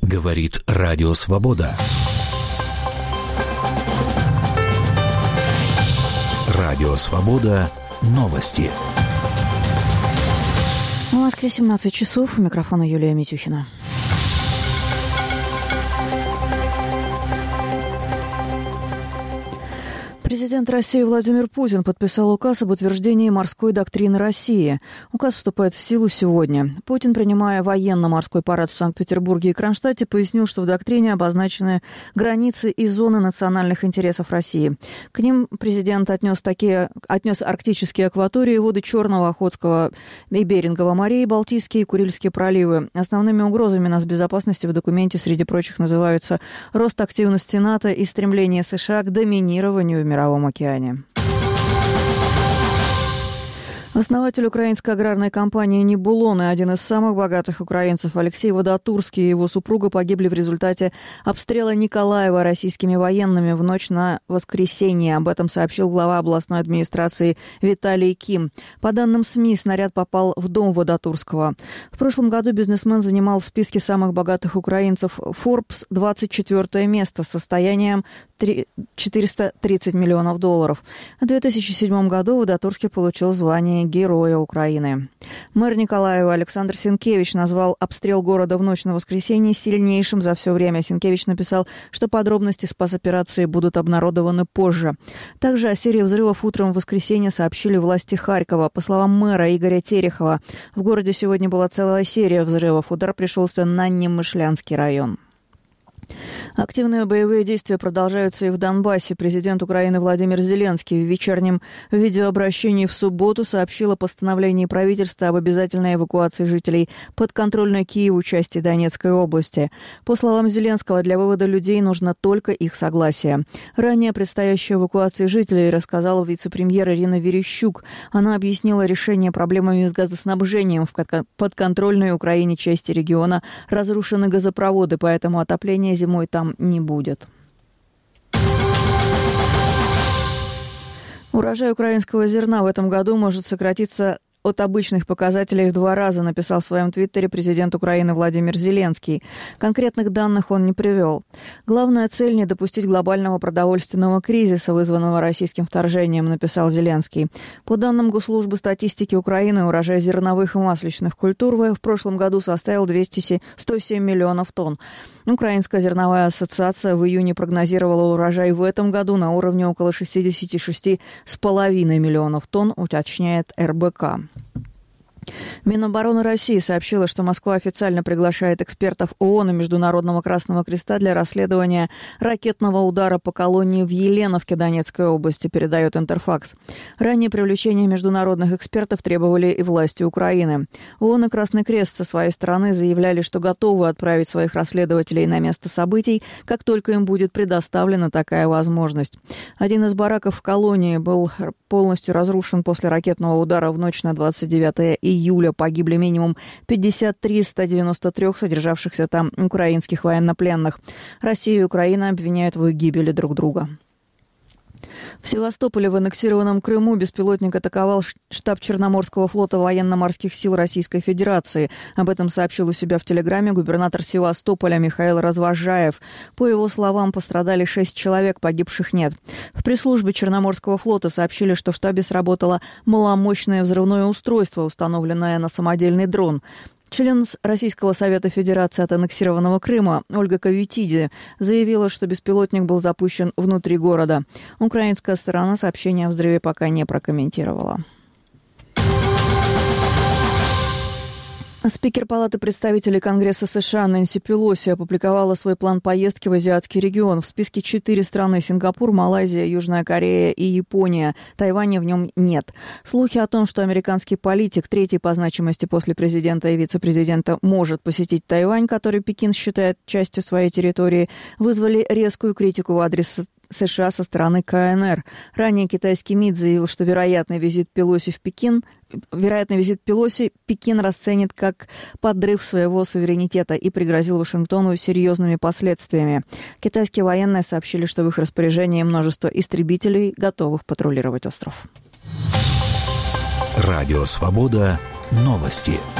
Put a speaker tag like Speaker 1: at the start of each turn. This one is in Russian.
Speaker 1: Говорит Радио Свобода. Радио Свобода. Новости.
Speaker 2: В Москве 17 часов. У микрофона Юлия Митюхина. Президент России Владимир Путин подписал указ об утверждении морской доктрины России. Указ вступает в силу сегодня. Путин, принимая военно-морской парад в Санкт-Петербурге и Кронштадте, пояснил, что в доктрине обозначены границы и зоны национальных интересов России. К ним президент отнес арктические акватории, воды Черного, Охотского и Берингового морей, Балтийские и Курильские проливы. Основными угрозами нацбезопасности в документе, среди прочих, называются рост активности НАТО и стремление США к доминированию в Мировом океане. Основатель украинской аграрной компании «Нибулон» и один из самых богатых украинцев Алексей Водотурский и его супруга погибли в результате обстрела Николаева российскими военными в ночь на воскресенье. Об этом сообщил глава областной администрации Виталий Ким. По данным СМИ, снаряд попал в дом Водотурского. В прошлом году бизнесмен занимал в списке самых богатых украинцев Forbes 24 место с состоянием $430 миллионов. В 2007 году Водотурский получил звание Героя Украины. Мэр Николаева Александр Сенкевич назвал обстрел города в ночь на воскресенье сильнейшим за все время. Сенкевич написал, что подробности спецоперации будут обнародованы позже. Также о серии взрывов утром в воскресенье сообщили власти Харькова. По словам мэра Игоря Терехова, в городе сегодня была целая серия взрывов. Удар пришелся на Немышлянский район. Активные боевые действия продолжаются и в Донбассе. Президент Украины Владимир Зеленский в вечернем видеообращении в субботу сообщил о постановлении правительства об обязательной эвакуации жителей подконтрольной Киеву части Донецкой области. По словам Зеленского, для вывода людей нужно только их согласие. Ранее о предстоящей эвакуации жителей рассказала вице-премьер Ирина Верещук. Она объяснила решение проблемами с газоснабжением. В подконтрольной Украине части региона разрушены газопроводы, поэтому отопление зимой там не будет. Урожай украинского зерна в этом году может сократиться от обычных показателей в 2 раза, написал в своем твиттере президент Украины Владимир Зеленский. Конкретных данных он не привел. Главная цель – не допустить глобального продовольственного кризиса, вызванного российским вторжением, написал Зеленский. По данным Госслужбы статистики Украины, урожай зерновых и масличных культур в прошлом году составил 107 миллионов тонн. Украинская зерновая ассоциация в июне прогнозировала урожай в этом году на уровне около 66,5 миллионов тонн, уточняет РБК. Минобороны России сообщила, что Москва официально приглашает экспертов ООН и Международного Красного Креста для расследования ракетного удара по колонии в Еленовке Донецкой области, передает Интерфакс. Ранее привлечение международных экспертов требовали и власти Украины. ООН и Красный Крест со своей стороны заявляли, что готовы отправить своих расследователей на место событий, как только им будет предоставлена такая возможность. Один из бараков в колонии был полностью разрушен после ракетного удара в ночь на 29 июля. Погибли минимум 53 из 193 содержавшихся там украинских военнопленных. Россия и Украина обвиняют в их гибели друг друга. В Севастополе в аннексированном Крыму беспилотник атаковал штаб Черноморского флота военно-морских сил Российской Федерации. Об этом сообщил у себя в Телеграме губернатор Севастополя Михаил Развожаев. По его словам, пострадали 6 человек, погибших нет. В пресс-службе Черноморского флота сообщили, что в штабе сработало маломощное взрывное устройство, установленное на самодельный дрон. Член Российского совета Федерации от аннексированного Крыма Ольга Кавитиди заявила, что беспилотник был запущен внутри города. Украинская сторона сообщение о взрыве пока не прокомментировала. Спикер Палаты представителей Конгресса США Нэнси Пелоси опубликовала свой план поездки в азиатский регион. В списке 4 страны – Сингапур, Малайзия, Южная Корея и Япония. Тайваня в нем нет. Слухи о том, что американский политик, третий по значимости после президента и вице-президента, может посетить Тайвань, который Пекин считает частью своей территории, вызвали резкую критику в адрес США со стороны КНР. Ранее китайский МИД заявил, что вероятный визит Пелоси Пекин расценит как подрыв своего суверенитета и пригрозил Вашингтону серьезными последствиями. Китайские военные сообщили, что в их распоряжении множество истребителей, готовых патрулировать остров.
Speaker 1: Радио Свобода. Новости.